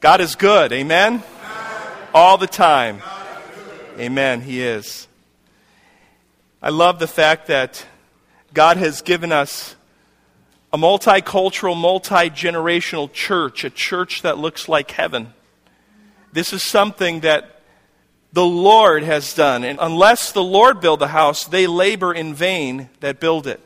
God is good. Amen? All the time. Amen. He is. I love the fact that God has given us a multicultural, multi-generational church, a church that looks like heaven. This is something that the Lord has done. And unless the Lord build the house, they labor in vain that build it.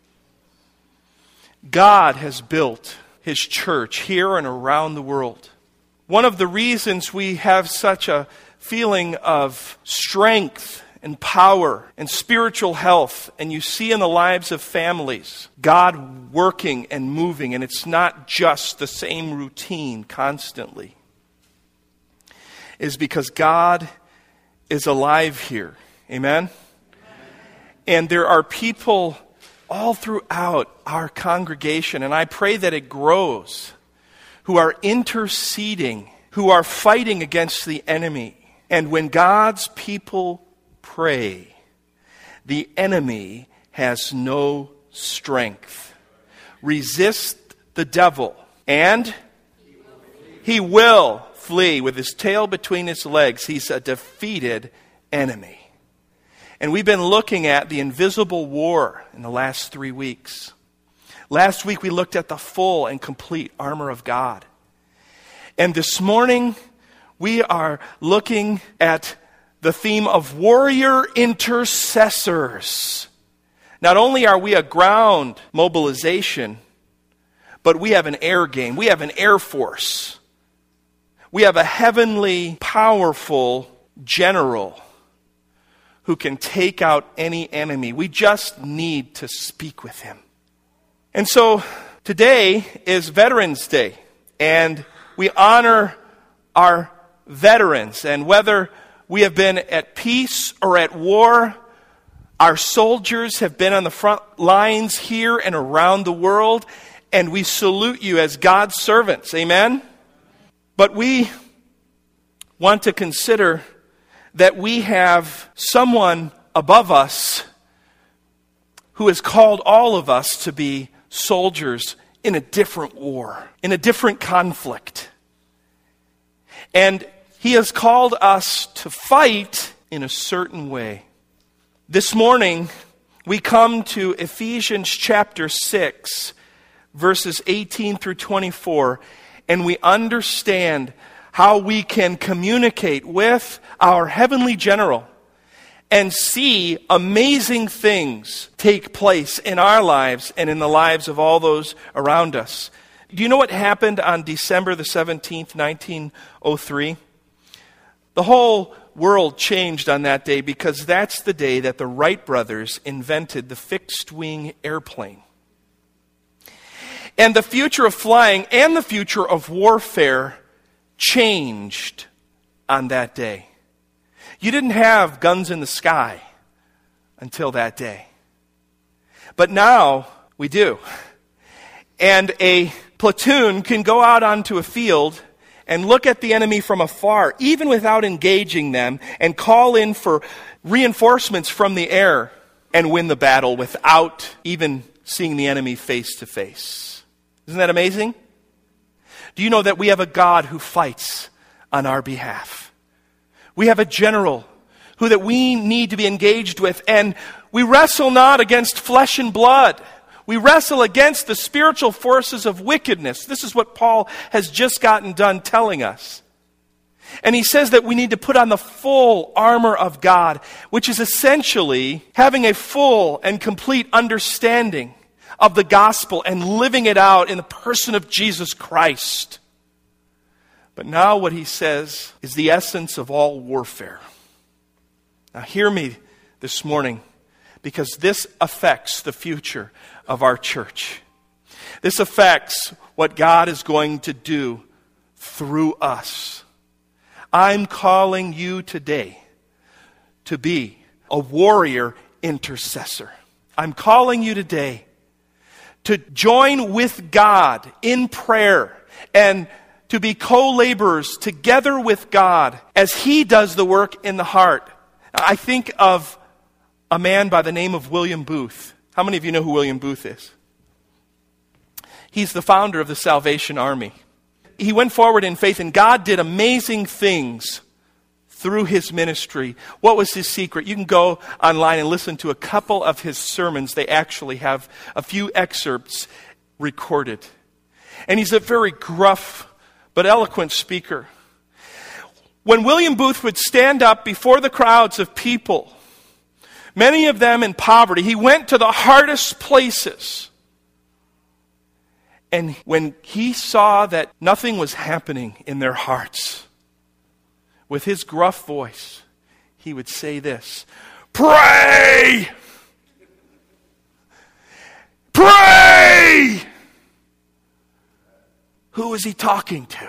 God has built His church here and around the world. One of the reasons we have such a feeling of strength and power and spiritual health, and you see in the lives of families, God working and moving, and it's not just the same routine constantly, is because God is alive here. Amen? And there are people all throughout our congregation, and I pray that it grows, who are interceding, who are fighting against the enemy. And when God's people pray, the enemy has no strength. Resist the devil, and he will flee with his tail between his legs. He's a defeated enemy. And we've been looking at the invisible war in the last 3 weeks. Last week we looked at the full and complete armor of God. And this morning we are looking at the theme of warrior intercessors. Not only are we a ground mobilization, but we have an air game. We have an air force. We have a heavenly, powerful general who can take out any enemy. We just need to speak with him. And so today is Veterans Day, and we honor our veterans. And whether we have been at peace or at war, our soldiers have been on the front lines here and around the world, and we salute you as God's servants. Amen? But we want to consider that we have someone above us who has called all of us to be soldiers in a different war, in a different conflict. And he has called us to fight in a certain way. This morning, we come to Ephesians chapter 6, verses 18 through 24, and we understand how we can communicate with our heavenly general and see amazing things take place in our lives and in the lives of all those around us. Do you know what happened on December the 17th, 1903? The whole world changed on that day because that's the day that the Wright brothers invented the fixed-wing airplane. And the future of flying and the future of warfare changed on that day. You didn't have guns in the sky until that day. But now we do. And a platoon can go out onto a field and look at the enemy from afar, even without engaging them, and call in for reinforcements from the air and win the battle without even seeing the enemy face to face. Isn't that amazing? Do you know that we have a God who fights on our behalf? We have a general who that we need to be engaged with, and we wrestle not against flesh and blood. We wrestle against the spiritual forces of wickedness. This is what Paul has just gotten done telling us. And he says that we need to put on the full armor of God, which is essentially having a full and complete understanding of the gospel and living it out in the person of Jesus Christ. But now what he says is the essence of all warfare. Now hear me this morning, because this affects the future of our church. This affects what God is going to do through us. I'm calling you today to be a warrior intercessor. I'm calling you today to join with God in prayer and to be co-laborers together with God as He does the work in the heart. I think of a man by the name of William Booth. How many of you know who William Booth is? He's the founder of the Salvation Army. he went forward in faith, and God did amazing things through his ministry. What was his secret? You can go online and listen to a couple of his sermons. They actually have a few excerpts recorded. And he's a very gruff but eloquent speaker. When William Booth would stand up before the crowds of people, many of them in poverty, he went to the hardest places. And when he saw that nothing was happening in their hearts, with his gruff voice, he would say this: "Pray! Pray!" Who is he talking to?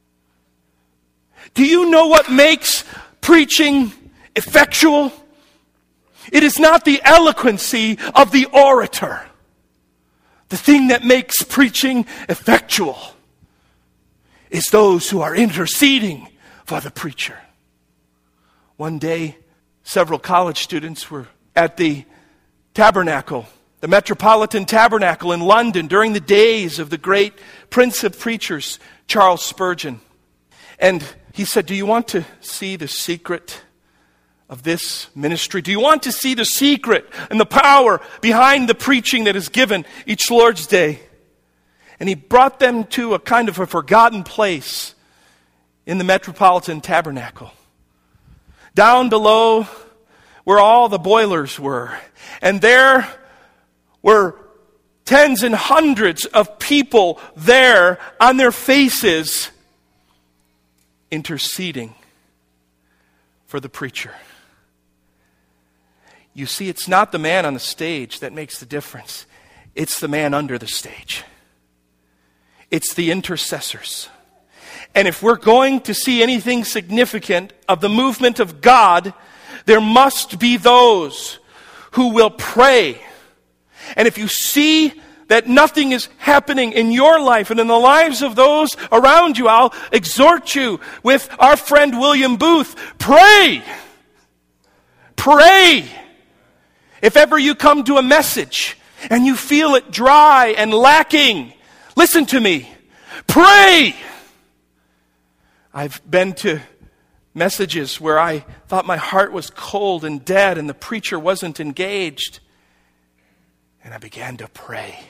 Do you know what makes preaching effectual? It is not the eloquency of the orator. The thing that makes preaching effectual is those who are interceding for the preacher. One day, several college students were at the Tabernacle, the Metropolitan Tabernacle in London, during the days of the great Prince of Preachers, Charles Spurgeon. And he said, "Do you want to see the secret of this ministry? Do you want to see the secret and the power behind the preaching that is given each Lord's Day?" And he brought them to a kind of a forgotten place in the Metropolitan Tabernacle, down below where all the boilers were. And there were tens and hundreds of people there on their faces, interceding for the preacher. You see, it's not the man on the stage that makes the difference. It's the man under the stage. It's the intercessors. And if we're going to see anything significant of the movement of God, there must be those who will pray. And if you see that nothing is happening in your life and in the lives of those around you, I'll exhort you with our friend William Booth: pray! Pray! If ever you come to a message and you feel it dry and lacking, listen to me. Pray! I've been to messages where I thought my heart was cold and dead and the preacher wasn't engaged. And I began to pray.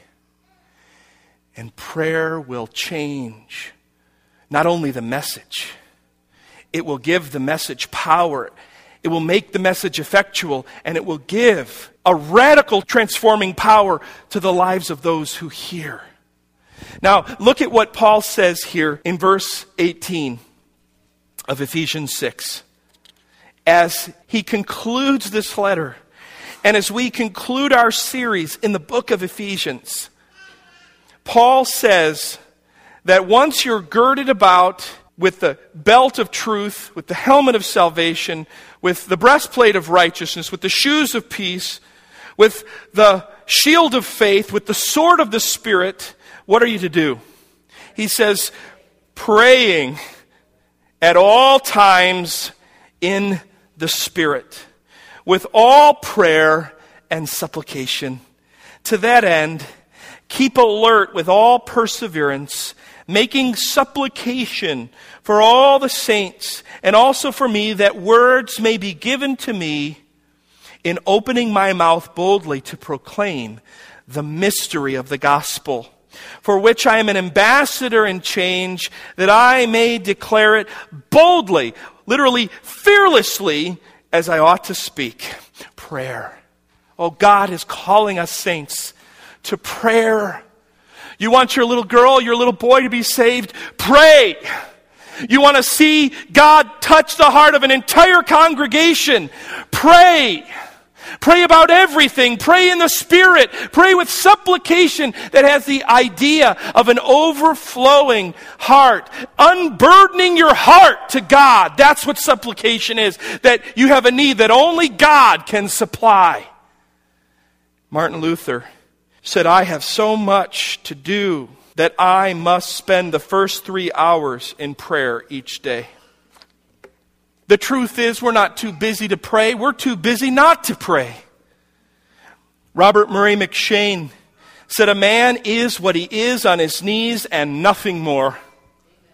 And prayer will change not only the message, it will give the message power. It will make the message effectual, and it will give a radical transforming power to the lives of those who hear. Now, look at what Paul says here in verse 18 of Ephesians 6. As he concludes this letter, and as we conclude our series in the book of Ephesians, Paul says that once you're girded about with the belt of truth, with the helmet of salvation, with the breastplate of righteousness, with the shoes of peace, with the shield of faith, with the sword of the Spirit, what are you to do? He says, praying at all times in the Spirit, with all prayer and supplication. To that end, keep alert with all perseverance, making supplication for all the saints, and also for me, that words may be given to me in opening my mouth boldly to proclaim the mystery of the gospel, for which I am an ambassador in chains, that I may declare it boldly, literally fearlessly, as I ought to speak. Prayer. Oh, God is calling us saints to prayer. You want your little girl, your little boy to be saved? Pray. You want to see God touch the heart of an entire congregation? Pray. Pray about everything. Pray in the Spirit. Pray with supplication that has the idea of an overflowing heart. Unburdening your heart to God. That's what supplication is. That you have a need that only God can supply. Martin Luther said, I have so much to do that I must spend the first 3 hours in prayer each day. The truth is, we're not too busy to pray. We're too busy not to pray. Robert Murray McShane said, a man is what he is on his knees and nothing more.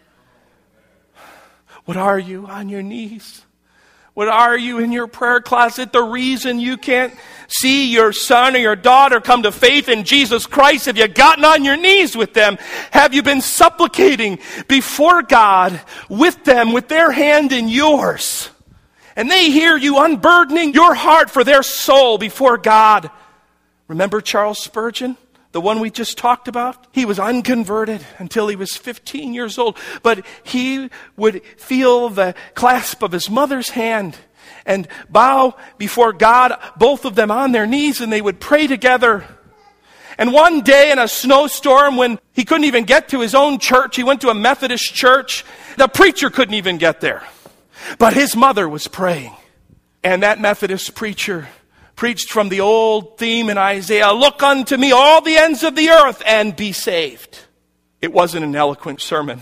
What are you on your knees? What are you in your prayer closet? The reason you can't see your son or your daughter come to faith in Jesus Christ, have you gotten on your knees with them? Have you been supplicating before God with them, with their hand in yours? And they hear you unburdening your heart for their soul before God. Remember Charles Spurgeon? The one we just talked about? He was unconverted until he was 15 years old. But he would feel the clasp of his mother's hand and bow before God, both of them on their knees, and they would pray together. And one day in a snowstorm, when he couldn't even get to his own church, he went to a Methodist church. The preacher couldn't even get there. But his mother was praying. And that Methodist preacher preached from the old theme in Isaiah, "Look unto me, all the ends of the earth, and be saved." It wasn't an eloquent sermon.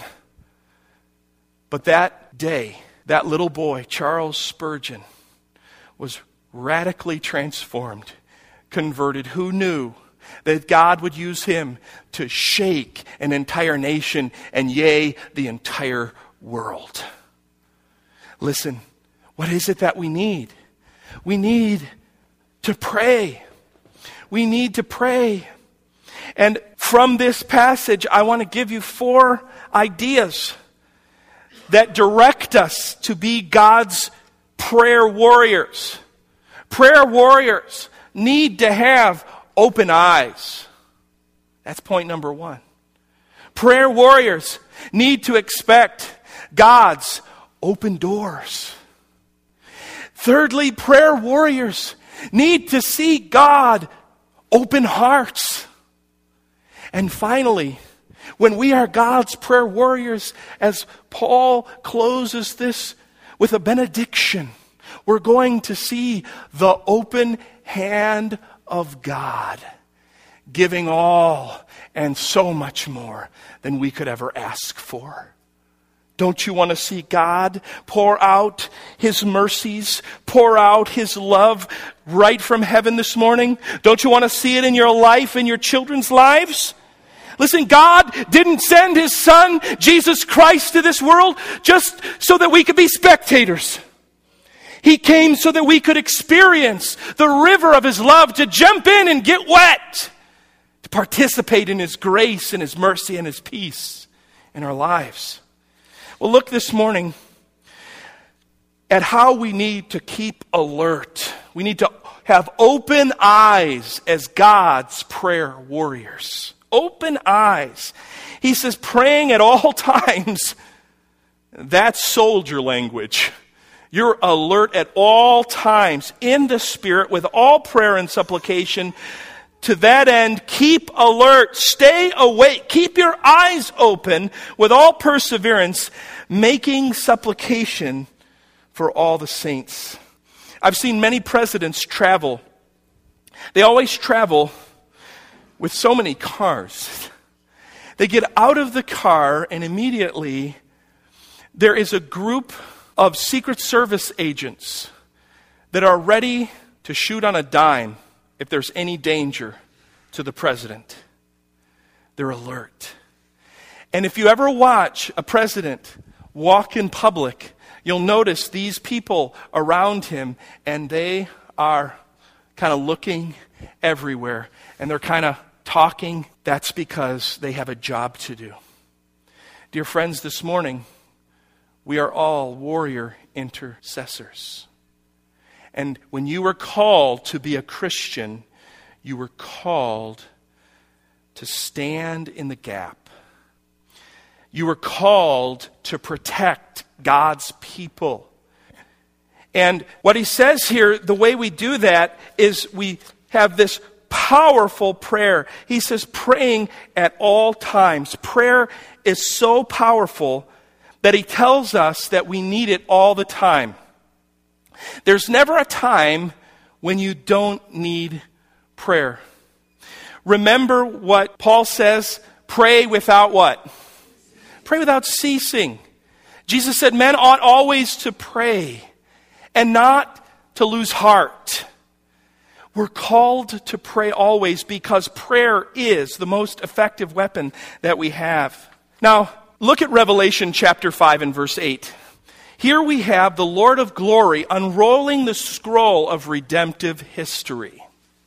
But that day, that little boy, Charles Spurgeon, was radically transformed, converted. Who knew that God would use him to shake an entire nation and, yea, the entire world? Listen, what is it that we need? We need to pray. We need to pray. And from this passage, I want to give you 4 ideas that direct us to be God's prayer warriors. Prayer warriors need to have open eyes. That's point number 1. Prayer warriors need to expect God's open doors. Thirdly, prayer warriors need to see God open hearts. And finally, when we are God's prayer warriors, as Paul closes this with a benediction, we're going to see the open hand of God, giving all and so much more than we could ever ask for. Don't you want to see God pour out His mercies, pour out His love right from heaven this morning? Don't you want to see it in your life, in your children's lives? Listen, God didn't send His Son, Jesus Christ, to this world just so that we could be spectators. He came so that we could experience the river of His love, to jump in and get wet, to participate in His grace and His mercy and His peace in our lives. Well, look this morning at how we need to keep alert. We need to have open eyes as God's prayer warriors. Open eyes. He says praying at all times. That's soldier language. You're alert at all times in the Spirit with all prayer and supplication. To that end, keep alert, stay awake, keep your eyes open with all perseverance, making supplication for all the saints. I've seen many presidents travel. They always travel with so many cars. They get out of the car and immediately there is a group of Secret Service agents that are ready to shoot on a dime if there's any danger to the president. They're alert. And if you ever watch a president walk in public, you'll notice these people around him, and they are kind of looking everywhere, and they're kind of talking. That's because they have a job to do. Dear friends, this morning, we are all warrior intercessors. And when you were called to be a Christian, you were called to stand in the gap. You were called to protect God's people. And what he says here, the way we do that is we have this powerful prayer. He says praying at all times. Prayer is so powerful that he tells us that we need it all the time. There's never a time when you don't need prayer. Remember what Paul says, pray without what? Pray without ceasing. Jesus said men ought always to pray and not to lose heart. We're called to pray always because prayer is the most effective weapon that we have. Now, look at Revelation chapter 5 and verse 8. Here we have the Lord of glory unrolling the scroll of redemptive history,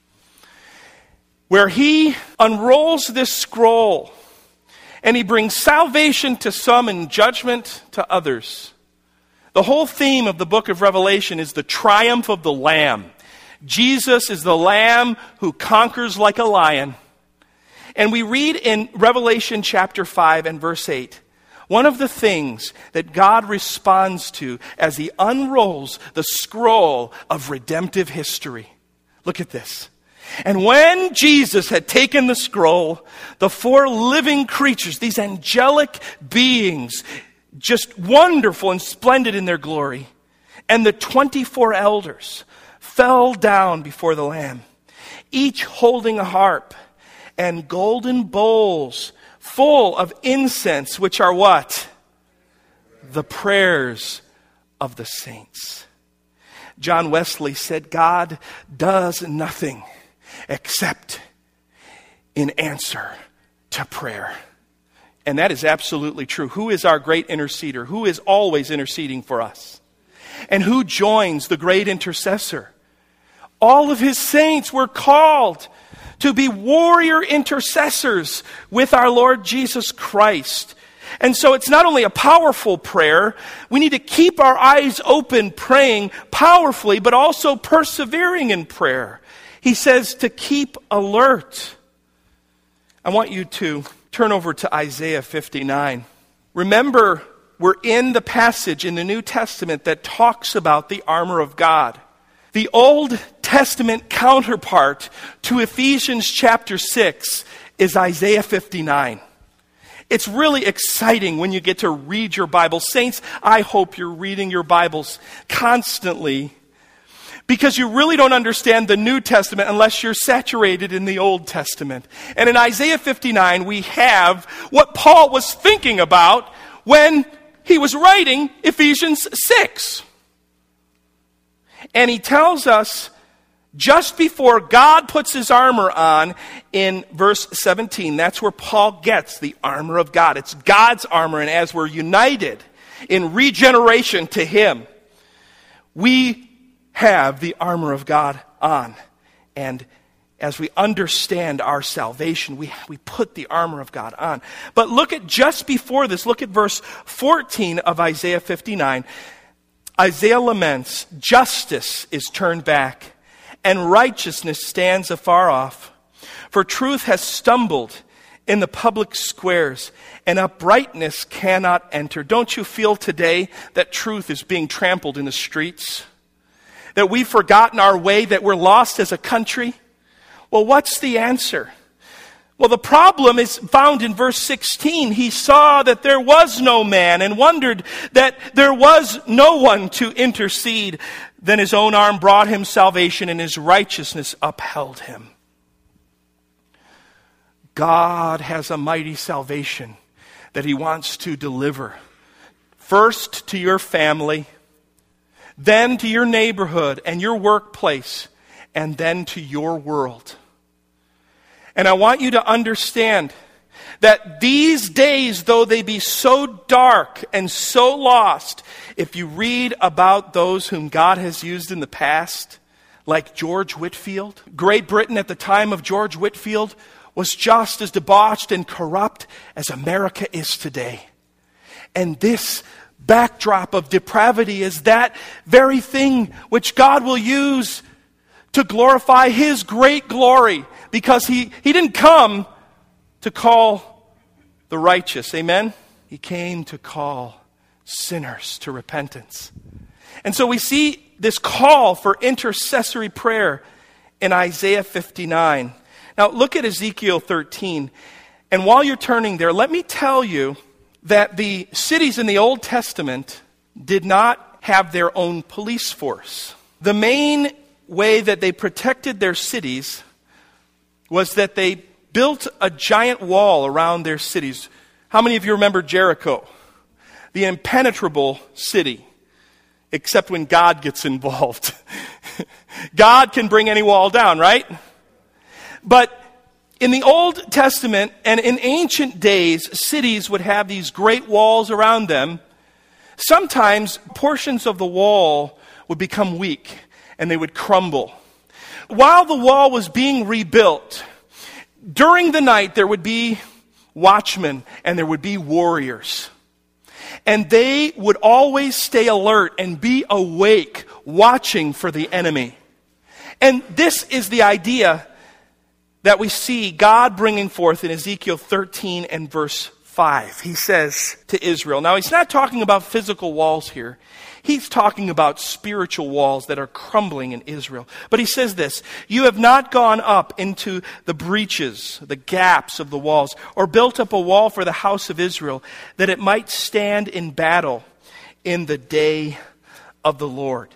where he unrolls this scroll and he brings salvation to some and judgment to others. The whole theme of the book of Revelation is the triumph of the Lamb. Jesus is the Lamb who conquers like a lion. And we read in Revelation chapter 5 and verse 8, one of the things that God responds to as he unrolls the scroll of redemptive history. Look at this. And when Jesus had taken the scroll, the four living creatures, these angelic beings, just wonderful and splendid in their glory, and the 24 elders fell down before the Lamb, each holding a harp and golden bowls full of incense, which are what? The prayers of the saints. John Wesley said, God does nothing except in answer to prayer. And that is absolutely true. Who is our great interceder? Who is always interceding for us? And who joins the great intercessor? All of his saints were called to be warrior intercessors with our Lord Jesus Christ. And so it's not only a powerful prayer, we need to keep our eyes open praying powerfully, but also persevering in prayer. He says to keep alert. I want you to turn over to Isaiah 59. Remember, we're in the passage in the New Testament that talks about the armor of God. The Old Testament counterpart to Ephesians chapter 6 is Isaiah 59. It's really exciting when you get to read your Bible. Saints, I hope you're reading your Bibles constantly, because you really don't understand the New Testament unless you're saturated in the Old Testament. And in Isaiah 59, we have what Paul was thinking about when he was writing Ephesians 6. And he tells us just before God puts his armor on in verse 17, that's where Paul gets the armor of God. It's God's armor, and as we're united in regeneration to him, we have the armor of God on. And as we understand our salvation, we put the armor of God on. But look at just before this, look at verse 14 of Isaiah 59. Isaiah laments, justice is turned back, and righteousness stands afar off. For truth has stumbled in the public squares, and uprightness cannot enter. Don't you feel today that truth is being trampled in the streets? That we've forgotten our way, that we're lost as a country? Well, what's the answer? Well, the problem is found in verse 16. He saw that there was no man and wondered that there was no one to intercede. Then his own arm brought him salvation, and his righteousness upheld him. God has a mighty salvation that he wants to deliver. First to your family, then to your neighborhood and your workplace, and then to your world. And I want you to understand that these days, though they be so dark and so lost, if you read about those whom God has used in the past, like George Whitefield, Great Britain at the time of George Whitefield was just as debauched and corrupt as America is today. And this backdrop of depravity is that very thing which God will use to glorify his great glory, because he didn't come to call the righteous, amen? He came to call sinners to repentance. And so we see this call for intercessory prayer in Isaiah 59. Now look at Ezekiel 13. And while you're turning there, let me tell you that the cities in the Old Testament did not have their own police force. The main way that they protected their cities was that they built a giant wall around their cities. How many of you remember Jericho? The impenetrable city, except when God gets involved. God can bring any wall down, right? But in the Old Testament and in ancient days, cities would have these great walls around them Sometimes portions of the wall would become weak and they would crumble. While the wall was being rebuilt, during the night there would be watchmen and there would be warriors. And they would always stay alert and be awake, watching for the enemy. And this is the idea that we see God bringing forth in Ezekiel 13 and verse 5. He says to Israel, now he's not talking about physical walls here. He's talking about spiritual walls that are crumbling in Israel. But he says this, you have not gone up into the breaches, the gaps of the walls, or built up a wall for the house of Israel, that it might stand in battle in the day of the Lord.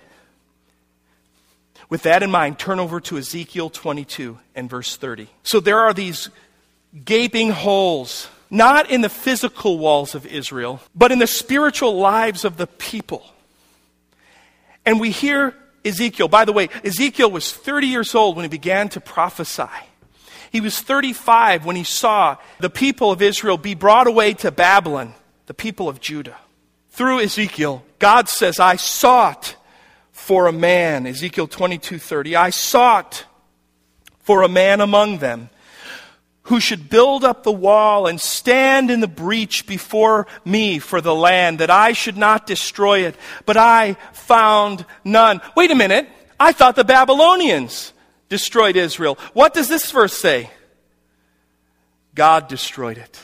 With that in mind, turn over to Ezekiel 22 and verse 30. So there are these gaping holes, not in the physical walls of Israel, but in the spiritual lives of the people. And we hear Ezekiel. By the way, Ezekiel was 30 years old when he began to prophesy. He was 35 when he saw the people of Israel be brought away to Babylon, the people of Judah. Through Ezekiel, God says, I sought for a man, Ezekiel 22:30. I sought for a man among them who should build up the wall and stand in the breach before me for the land, that I should not destroy it. But I found none. Wait a minute. I thought the Babylonians destroyed Israel. What does this verse say? God destroyed it.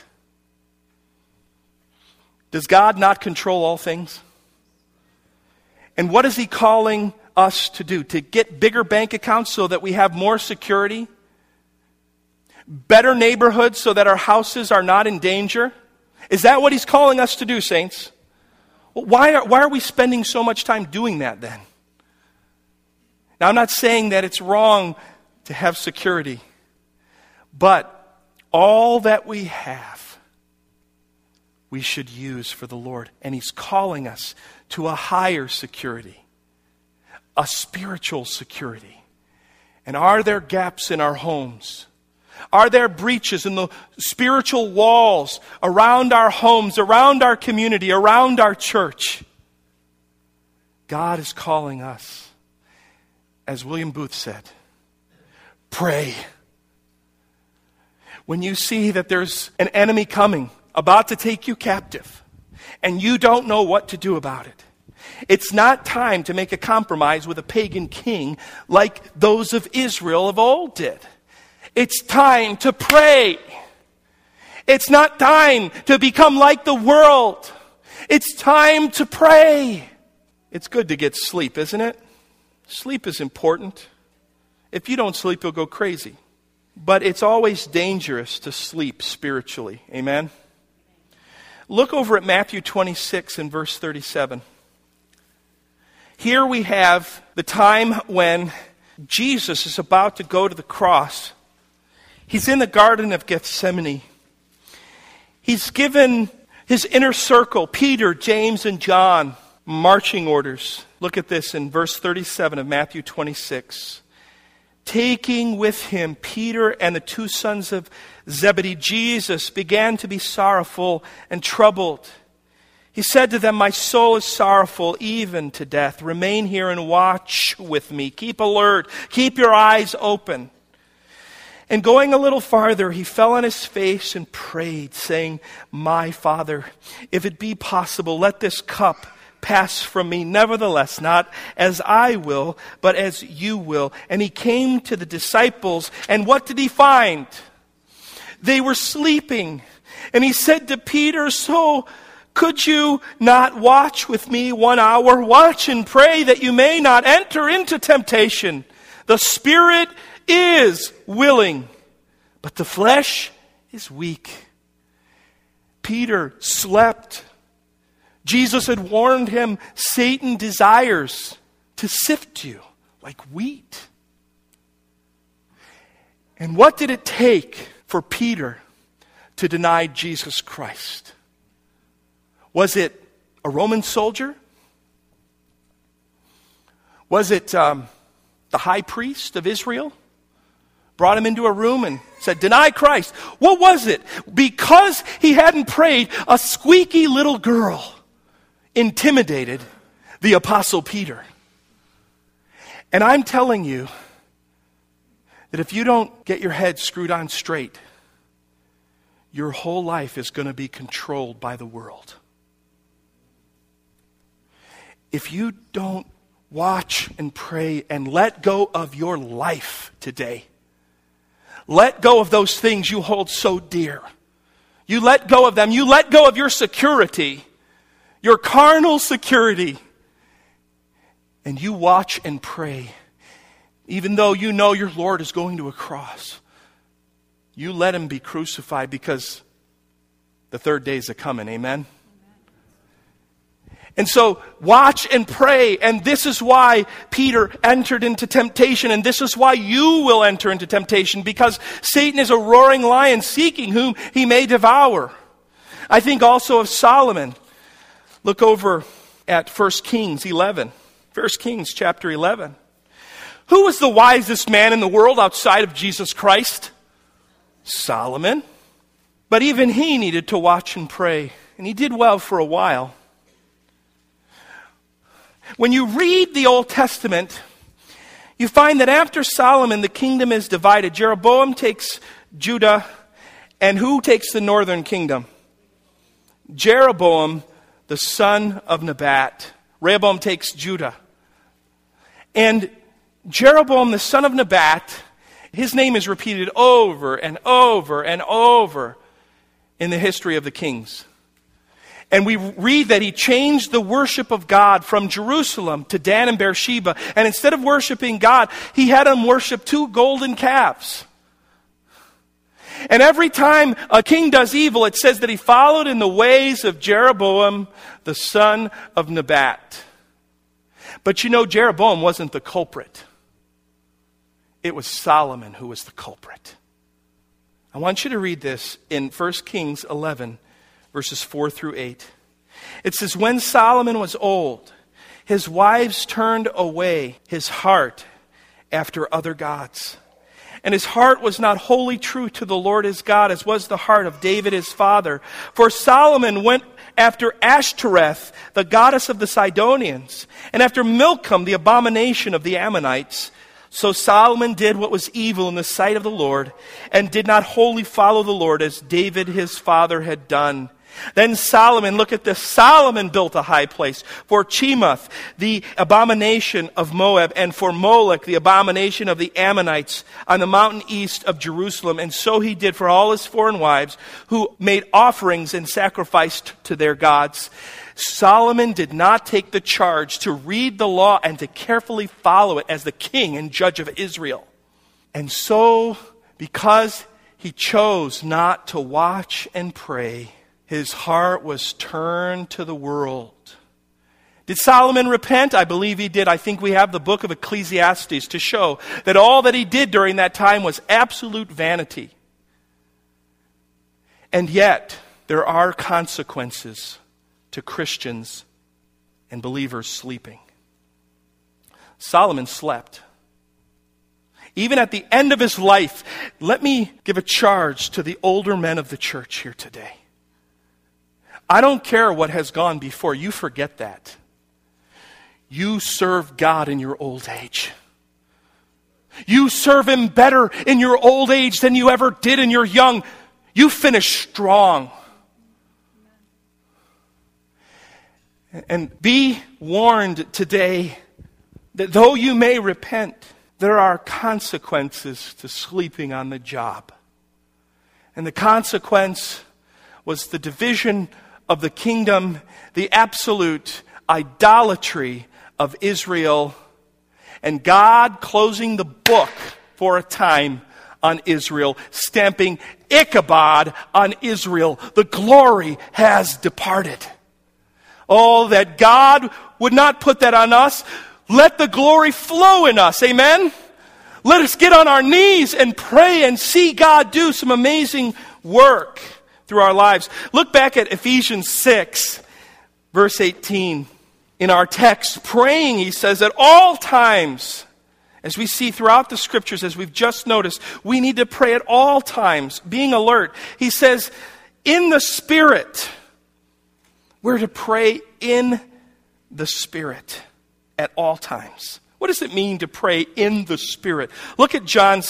Does God not control all things? And what is he calling us to do? To get bigger bank accounts so that we have more security? Better neighborhoods so that our houses are not in danger? Is that what he's calling us to do, saints? Well, why are we spending so much time doing that then? Now, I'm not saying that it's wrong to have security, but all that we have, we should use for the Lord. And he's calling us to a higher security, a spiritual security. And are there gaps in our homes? Are there breaches in the spiritual walls around our homes, around our community, around our church? God is calling us, as William Booth said, pray. When you see that there's an enemy coming, about to take you captive, and you don't know what to do about it, it's not time to make a compromise with a pagan king like those of Israel of old did. It's time to pray. It's not time to become like the world. It's time to pray. It's good to get sleep, isn't it? Sleep is important. If you don't sleep, you'll go crazy. But it's always dangerous to sleep spiritually. Amen? Look over at Matthew 26 and verse 37. Here we have the time when Jesus is about to go to the cross. He's in the Garden of Gethsemane. He's given his inner circle, Peter, James, and John, marching orders. Look at this in verse 37 of Matthew 26. Taking with him Peter and the two sons of Zebedee, Jesus began to be sorrowful and troubled. He said to them, my soul is sorrowful even to death. Remain here and watch with me. Keep alert. Keep your eyes open. And going a little farther, he fell on his face and prayed, saying, my Father, if it be possible, let this cup pass from me. Nevertheless, not as I will, but as you will. And he came to the disciples, and what did he find? They were sleeping. And he said to Peter, so could you not watch with me 1 hour? Watch and pray that you may not enter into temptation. The spirit is willing, but the flesh is weak. Peter slept. Jesus had warned him, Satan desires to sift you like wheat. And what did it take for Peter to deny Jesus Christ? Was it a Roman soldier? Was it the high priest of Israel? Brought him into a room and said, deny Christ. What was it? Because he hadn't prayed, a squeaky little girl intimidated the Apostle Peter. And I'm telling you that if you don't get your head screwed on straight, your whole life is going to be controlled by the world. If you don't watch and pray and let go of your life today, let go of those things you hold so dear. You let go of them. You let go of your security, your carnal security. And you watch and pray. Even though you know your Lord is going to a cross, you let him be crucified, because the third day is a-coming. Amen? And so watch and pray. And this is why Peter entered into temptation. And this is why you will enter into temptation. Because Satan is a roaring lion seeking whom he may devour. I think also of Solomon. Look over at 1 Kings 11. 1 Kings chapter 11. Who was the wisest man in the world outside of Jesus Christ? Solomon. But even he needed to watch and pray. And he did well for a while. When you read the Old Testament, you find that after Solomon, the kingdom is divided. Jeroboam takes Judah, and who takes the northern kingdom? Jeroboam, the son of Nebat. Rehoboam takes Judah. And Jeroboam, the son of Nebat, his name is repeated over and over and over in the history of the kings. And we read that he changed the worship of God from Jerusalem to Dan and Beersheba. And instead of worshiping God, he had them worship 2 golden calves. And every time a king does evil, it says that he followed in the ways of Jeroboam, the son of Nebat. But you know, Jeroboam wasn't the culprit. It was Solomon who was the culprit. I want you to read this in 1 Kings 11, verses 4 through 8. It says, when Solomon was old, his wives turned away his heart after other gods. And his heart was not wholly true to the Lord his God, as was the heart of David his father. For Solomon went after Ashtoreth, the goddess of the Sidonians, and after Milcom, the abomination of the Ammonites. So Solomon did what was evil in the sight of the Lord, and did not wholly follow the Lord as David his father had done. Then Solomon, look at this, Solomon built a high place for Chemoth, the abomination of Moab, and for Molech, the abomination of the Ammonites, on the mountain east of Jerusalem. And so he did for all his foreign wives, who made offerings and sacrificed to their gods. Solomon did not take the charge to read the law and to carefully follow it as the king and judge of Israel. And so, because he chose not to watch and pray, his heart was turned to the world. Did Solomon repent? I believe he did. I think we have the book of Ecclesiastes to show that all that he did during that time was absolute vanity. And yet, there are consequences to Christians and believers sleeping. Solomon slept. Even at the end of his life, let me give a charge to the older men of the church here today. I don't care what has gone before. You forget that. You serve God in your old age. You serve him better in your old age than you ever did in your young. You finish strong. And be warned today that though you may repent, there are consequences to sleeping on the job. And the consequence was the division of the kingdom, the absolute idolatry of Israel, and God closing the book for a time on Israel, stamping Ichabod on Israel. The glory has departed. Oh, that God would not put that on us. Let the glory flow in us. Amen? Let us get on our knees and pray and see God do some amazing work through our lives. Look back at Ephesians 6, verse 18. In our text, praying, he says, at all times, as we see throughout the scriptures, as we've just noticed, we need to pray at all times, being alert. He says, in the Spirit, we're to pray in the Spirit at all times. What does it mean to pray in the Spirit? Look at John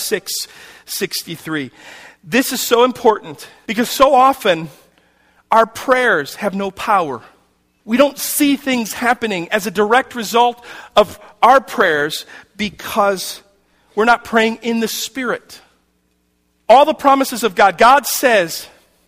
6:63. This is so important because so often our prayers have no power. We don't see things happening as a direct result of our prayers because we're not praying in the Spirit. All the promises of God, God says,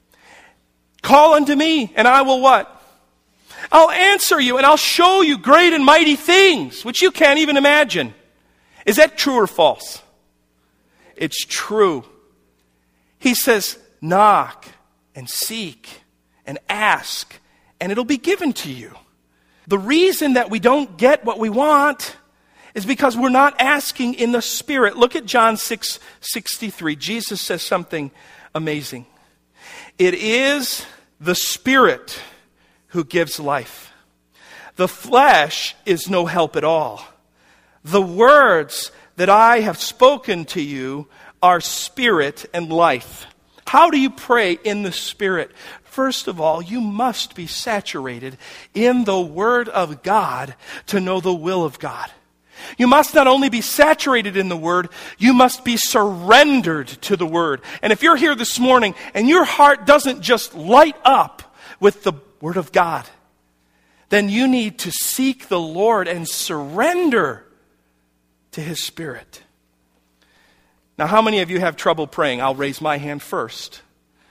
call unto me and I will what? I'll answer you and I'll show you great and mighty things which you can't even imagine. Is that true or false? It's true. He says, knock and seek and ask and it'll be given to you. The reason that we don't get what we want is because we're not asking in the Spirit. Look at John 6:63. Jesus says something amazing. It is the Spirit who gives life. The flesh is no help at all. The words that I have spoken to you are spirit and life. How do you pray in the Spirit? First of all, you must be saturated in the Word of God to know the will of God. You must not only be saturated in the Word, you must be surrendered to the Word. And if you're here this morning and your heart doesn't just light up with the Word of God, then you need to seek the Lord and surrender to His Spirit. Now, how many of you have trouble praying? I'll raise my hand first.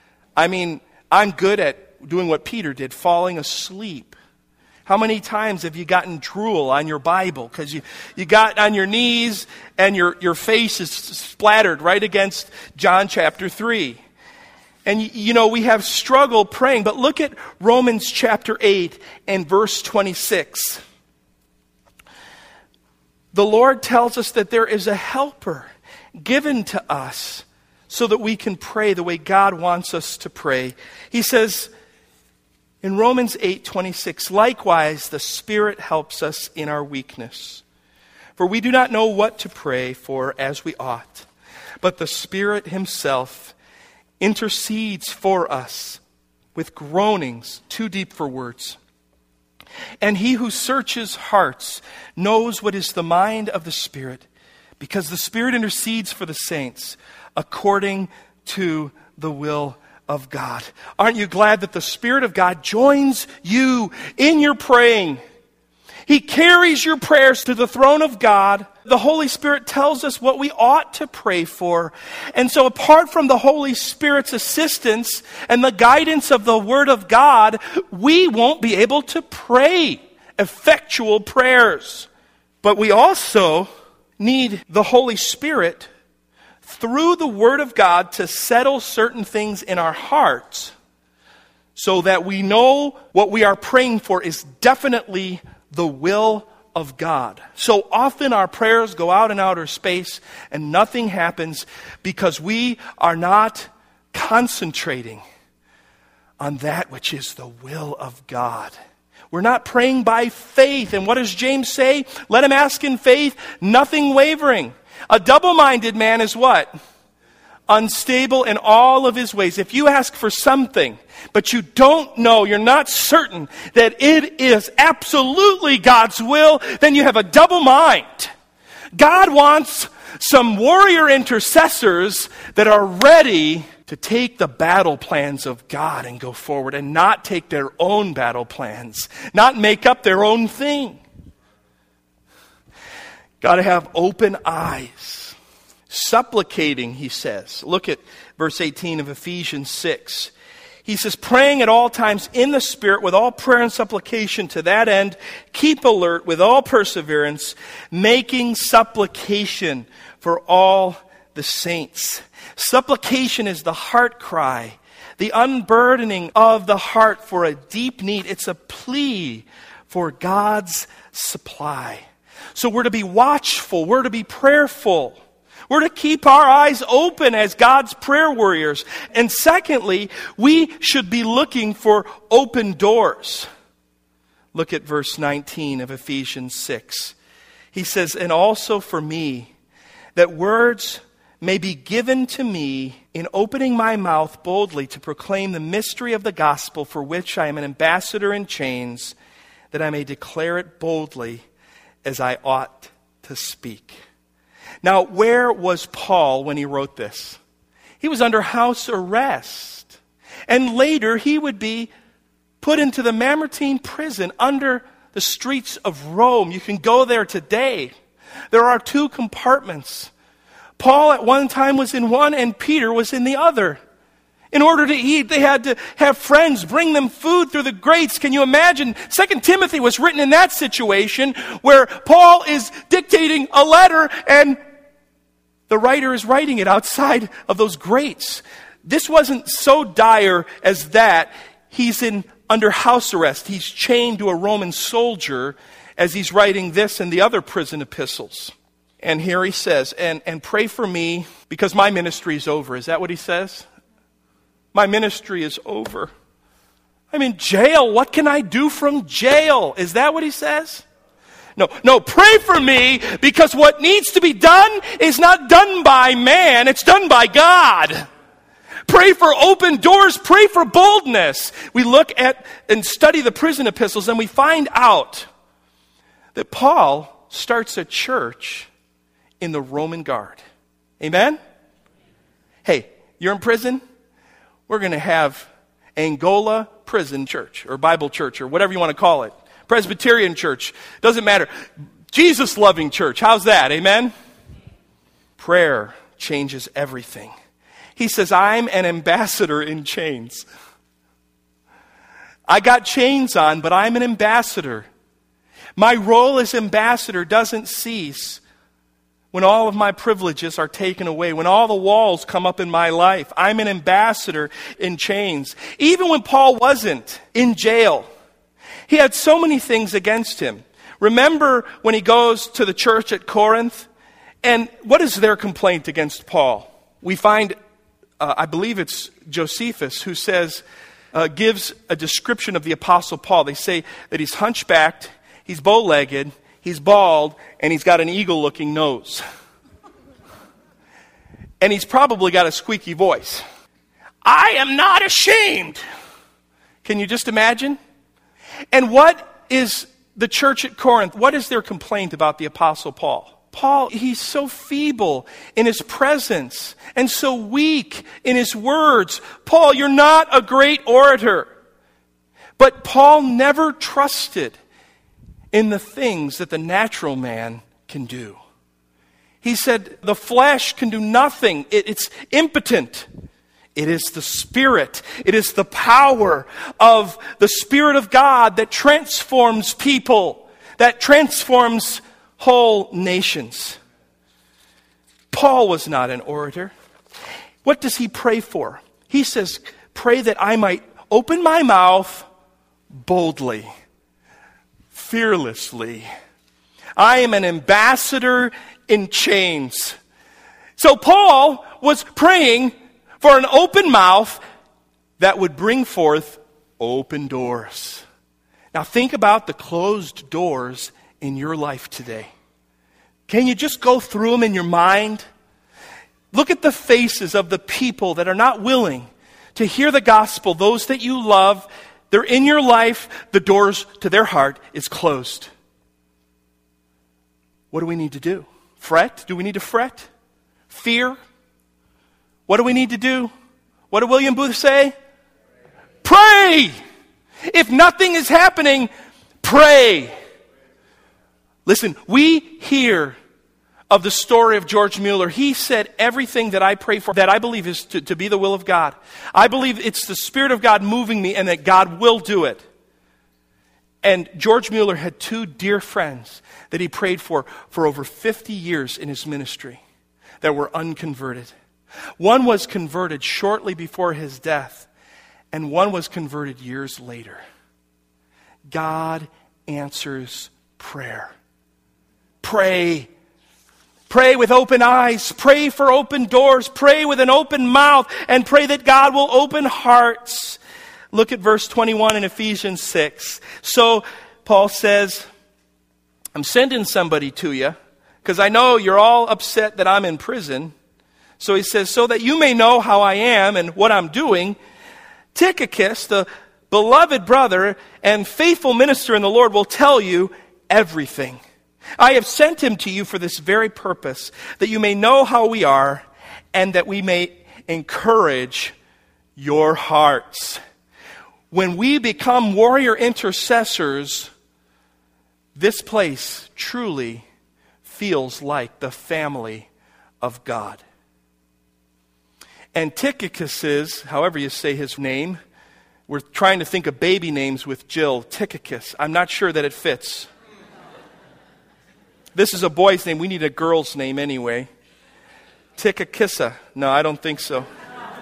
I'm good at doing what Peter did, falling asleep. How many times have you gotten drool on your Bible? Because you got on your knees and your face is splattered right against John chapter 3. And we have struggle praying. But look at Romans chapter 8 and verse 26. The Lord tells us that there is a helper given to us so that we can pray the way God wants us to pray. He says in Romans 8:26, likewise the Spirit helps us in our weakness. For we do not know what to pray for as we ought, but the Spirit Himself intercedes for us with groanings too deep for words. And He who searches hearts knows what is the mind of the Spirit, because the Spirit intercedes for the saints according to the will of God. Aren't you glad that the Spirit of God joins you in your praying? He carries your prayers to the throne of God. The Holy Spirit tells us what we ought to pray for. And so apart from the Holy Spirit's assistance and the guidance of the Word of God, we won't be able to pray effectual prayers. But we also need the Holy Spirit through the Word of God to settle certain things in our hearts so that we know what we are praying for is definitely the will of God. So often our prayers go out in outer space and nothing happens because we are not concentrating on that which is the will of God. We're not praying by faith. And what does James say? Let him ask in faith, nothing wavering. A double-minded man is what? Unstable in all of his ways. If you ask for something, but you don't know, you're not certain that it is absolutely God's will, then you have a double mind. God wants some warrior intercessors that are ready to take the battle plans of God and go forward and not take their own battle plans, not make up their own thing. Got to have open eyes. Supplicating, he says. Look at verse 18 of Ephesians 6. He says, praying at all times in the Spirit with all prayer and supplication, to that end, keep alert with all perseverance, making supplication for all the saints. Supplication is the heart cry, the unburdening of the heart for a deep need. It's a plea for God's supply. So we're to be watchful, we're to be prayerful. We're to keep our eyes open as God's prayer warriors. And secondly, we should be looking for open doors. Look at verse 19 of Ephesians 6. He says, and also for me, that words may be given to me in opening my mouth boldly to proclaim the mystery of the gospel, for which I am an ambassador in chains, that I may declare it boldly as I ought to speak. Now, where was Paul when he wrote this? He was under house arrest. And later he would be put into the Mamertine prison under the streets of Rome. You can go there today. There are 2 compartments. Paul at one time was in one and Peter was in the other. In order to eat, they had to have friends bring them food through the grates. Can you imagine? 2 Timothy was written in that situation where Paul is dictating a letter and the writer is writing it outside of those grates. This wasn't so dire as that. He's under house arrest. He's chained to a Roman soldier as he's writing this and the other prison epistles. And here he says, and pray for me because my ministry is over. Is that what he says? My ministry is over. I'm in jail. What can I do from jail? Is that what he says? No, pray for me because what needs to be done is not done by man. It's done by God. Pray for open doors. Pray for boldness. We look at and study the prison epistles and we find out that Paul starts a church in the Roman Guard. Amen? Hey, you're in prison? We're going to have Angola Prison Church or Bible Church or whatever you want to call it. Presbyterian Church. Doesn't matter. Jesus-loving church. How's that? Amen? Prayer changes everything. He says, I'm an ambassador in chains. I got chains on, but I'm an ambassador. My role as ambassador doesn't cease when all of my privileges are taken away, when all the walls come up in my life. I'm an ambassador in chains. Even when Paul wasn't in jail, he had so many things against him. Remember when he goes to the church at Corinth? And what is their complaint against Paul? We find, I believe it's Josephus, who says, gives a description of the Apostle Paul. They say that he's hunchbacked, he's bow-legged, he's bald, and he's got an eagle-looking nose. And he's probably got a squeaky voice. I am not ashamed. Can you just imagine? And what is the church at Corinth? What is their complaint about the Apostle Paul? Paul, he's so feeble in his presence and so weak in his words. Paul, you're not a great orator. But Paul never trusted in the things that the natural man can do. He said, the flesh can do nothing. It's impotent. It is the Spirit. It is the power of the Spirit of God that transforms people, that transforms whole nations. Paul was not an orator. What does he pray for? He says, pray that I might open my mouth boldly, fearlessly. I am an ambassador in chains. So Paul was praying for an open mouth that would bring forth open doors. Now think about the closed doors in your life today. Can you just go through them in your mind? Look at the faces of the people that are not willing to hear the gospel. Those that you love, they're in your life. The doors to their heart is closed. What do we need to do? Fret? Do we need to fret? Fear? What do we need to do? What did William Booth say? Pray! If nothing is happening, pray. Listen, we hear of the story of George Mueller. He said, everything that I pray for, that I believe is to be the will of God. I believe it's the Spirit of God moving me and that God will do it. And George Mueller had 2 dear friends that he prayed for over 50 years in his ministry that were unconverted. One was converted shortly before his death, and one was converted years later. God answers prayer. Pray. Pray with open eyes. Pray for open doors. Pray with an open mouth, and pray that God will open hearts. Look at verse 21 in Ephesians 6. So Paul says, I'm sending somebody to you because I know you're all upset that I'm in prison. So he says, so that you may know how I am and what I'm doing, Tychicus, the beloved brother and faithful minister in the Lord will tell you everything. I have sent him to you for this very purpose, that you may know how we are and that we may encourage your hearts. When we become warrior intercessors, this place truly feels like the family of God. And Tychicus, however you say his name, we're trying to think of baby names with Jill. Tychicus. I'm not sure that it fits. This is a boy's name. We need a girl's name anyway. Tychicissa. No, I don't think so.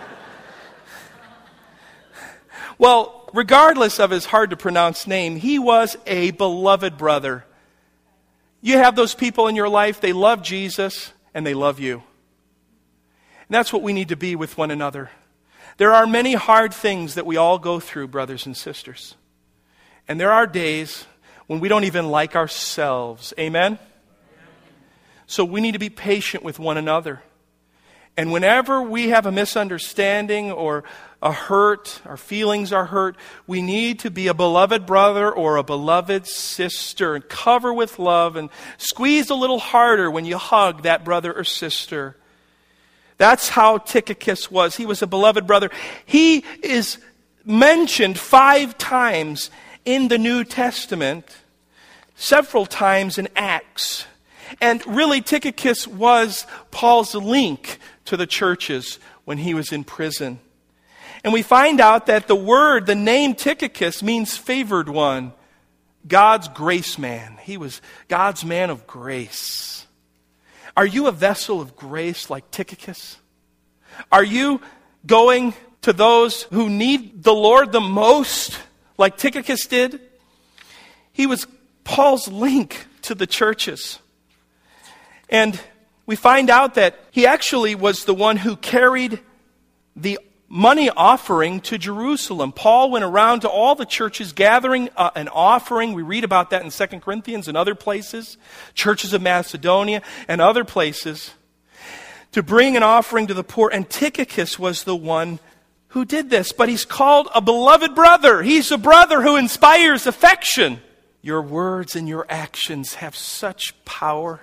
Well, regardless of his hard-to-pronounce name, he was a beloved brother. You have those people in your life, they love Jesus, and they love you. And that's what we need to be with one another. There are many hard things that we all go through, brothers and sisters. And there are days when we don't even like ourselves. Amen? So we need to be patient with one another. And whenever we have a misunderstanding or a hurt, our feelings are hurt, we need to be a beloved brother or a beloved sister and cover with love and squeeze a little harder when you hug that brother or sister. That's how Tychicus was. He was a beloved brother. He is mentioned 5 times in the New Testament, several times in Acts. And really, Tychicus was Paul's link to the churches when he was in prison. And we find out that the name Tychicus means favored one, God's grace man. He was God's man of grace. Are you a vessel of grace like Tychicus? Are you going to those who need the Lord the most like Tychicus did? He was Paul's link to the churches. And we find out that he actually was the one who carried the money offering to Jerusalem. Paul went around to all the churches gathering an offering. We read about that in 2 Corinthians and other places, churches of Macedonia and other places, to bring an offering to the poor. And Tychicus was the one who did this. But he's called a beloved brother. He's a brother who inspires affection. Your words and your actions have such power.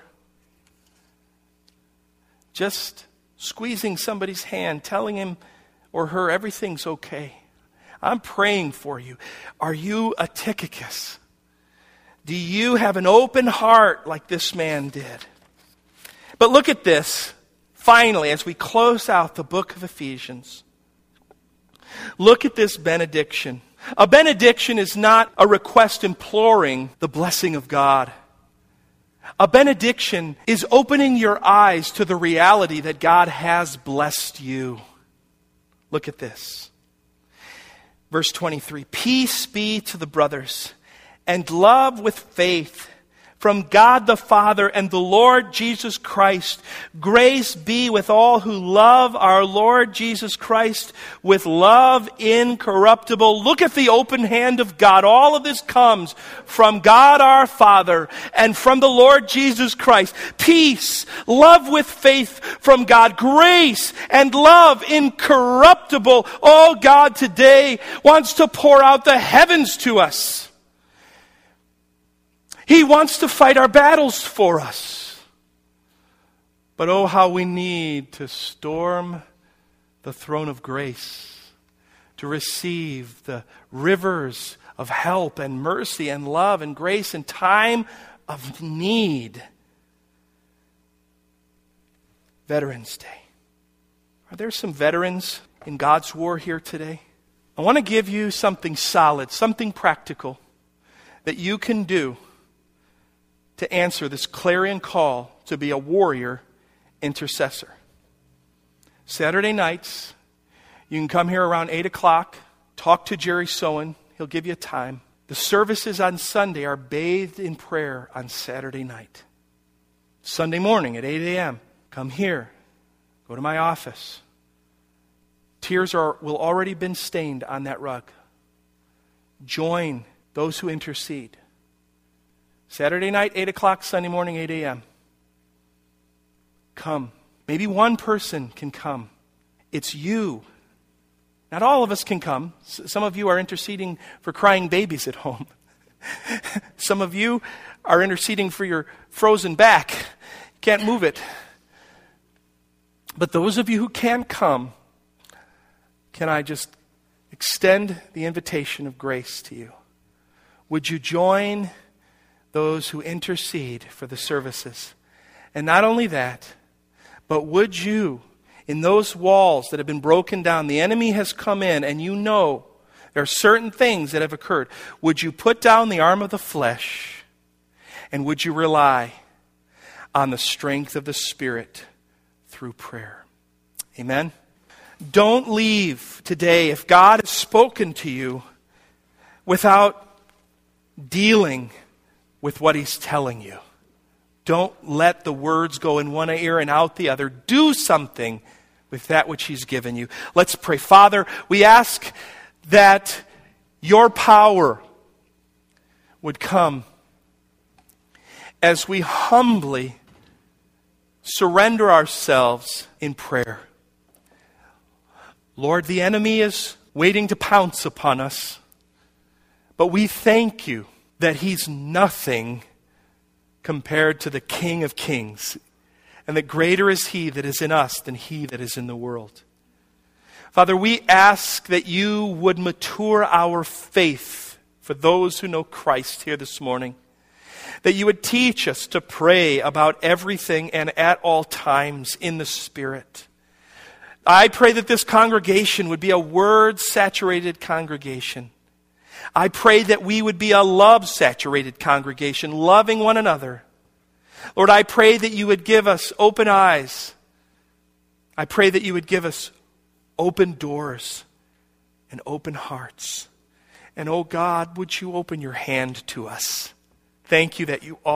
Just squeezing somebody's hand, telling him or her everything's okay. I'm praying for you. Are you a Tychicus? Do you have an open heart like this man did? But look at this. Finally, as we close out the book of Ephesians, look at this benediction. A benediction is not a request imploring the blessing of God. A benediction is opening your eyes to the reality that God has blessed you. Look at this. Verse 23. Peace be to the brothers, and love with faith from God the Father and the Lord Jesus Christ. Grace be with all who love our Lord Jesus Christ with love incorruptible. Look at the open hand of God. All of this comes from God our Father and from the Lord Jesus Christ. Peace, love with faith from God. Grace and love incorruptible. Oh, God today wants to pour out the heavens to us. He wants to fight our battles for us. But oh, how we need to storm the throne of grace, to receive the rivers of help and mercy and love and grace in time of need. Veterans Day. Are there some veterans in God's war here today? I want to give you something solid, something practical that you can do to answer this clarion call to be a warrior intercessor. Saturday nights, you can come here around 8 o'clock, talk to Jerry Sowen. He'll give you a time. The services on Sunday are bathed in prayer on Saturday night. Sunday morning at 8 a.m., come here. Go to my office. Tears will already been stained on that rug. Join those who intercede. Saturday night, 8 o'clock, Sunday morning, 8 a.m. Come. Maybe one person can come. It's you. Not all of us can come. Some of you are interceding for crying babies at home. Some of you are interceding for your frozen back. You can't move it. But those of you who can come, can I just extend the invitation of grace to you? Would you join those who intercede for the services? And not only that, but would you, in those walls that have been broken down, the enemy has come in and you know there are certain things that have occurred. Would you put down the arm of the flesh and would you rely on the strength of the Spirit through prayer? Amen? Don't leave today, if God has spoken to you, without dealing with what He's telling you. Don't let the words go in one ear and out the other. Do something with that which He's given you. Let's pray. Father, we ask that your power would come as we humbly surrender ourselves in prayer. Lord, the enemy is waiting to pounce upon us, but we thank you that he's nothing compared to the King of Kings, and that greater is he that is in us than he that is in the world. Father, we ask that you would mature our faith for those who know Christ here this morning, that you would teach us to pray about everything and at all times in the Spirit. I pray that this congregation would be a word-saturated congregation. I pray that we would be a love-saturated congregation, loving one another. Lord, I pray that you would give us open eyes. I pray that you would give us open doors and open hearts. And oh God, would you open your hand to us? Thank you that you